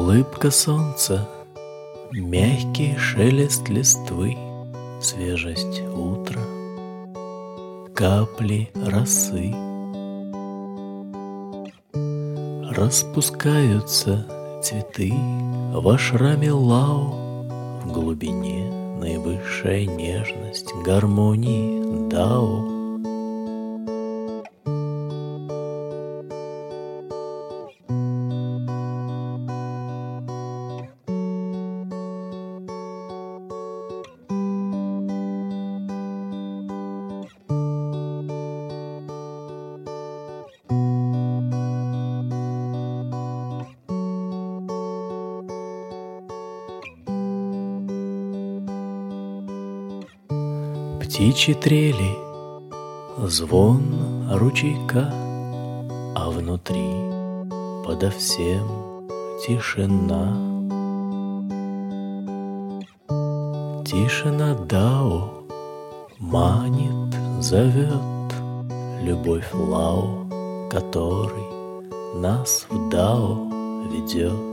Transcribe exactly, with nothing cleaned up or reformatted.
Улыбка солнца, мягкий шелест листвы, свежесть утра, капли росы. Распускаются цветы в ашраме Лао, в глубине наивысшая нежность гармонии Дао. Птичьи трели, звон ручейка, а внутри подо всем тишина. Тишина Дао манит, зовет, любовь Лао, который нас в Дао ведет.